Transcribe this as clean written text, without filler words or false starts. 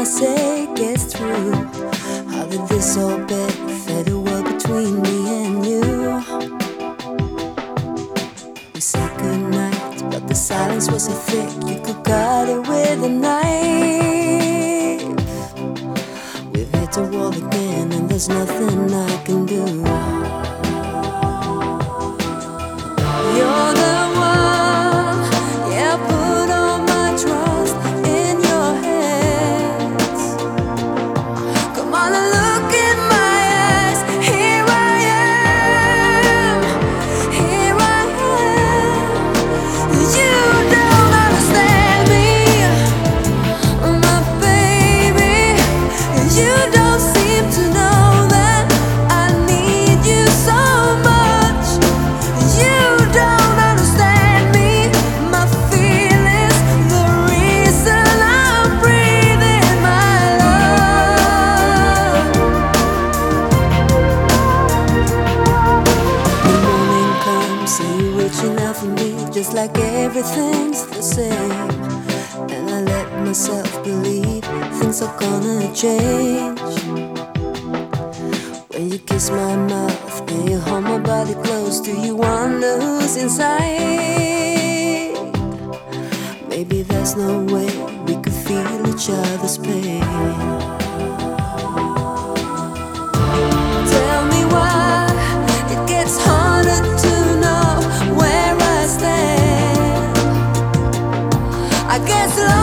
say gets through? How did this all benefit a world between me and you? We said goodnight, but the silence was so thick you could cut it with a knife. We've hit a wall again and there's nothing I can do. You're the one, yeah, put all my trust in your hands. Come on and look in my eyes. Here I am, here I am. You don't understand me, my baby. You don't seem to know that I need you so much. You don't understand me, my feelings, the reason I'm breathing my love. The morning comes and you're reaching out for me, just like everything's the same. And I let myself believe things are gonna change. When you kiss my mouth and you hold my body close, do you wonder who's inside? Maybe there's no way we could feel each other's pain. Tell me why it gets harder to know where I stand. I guess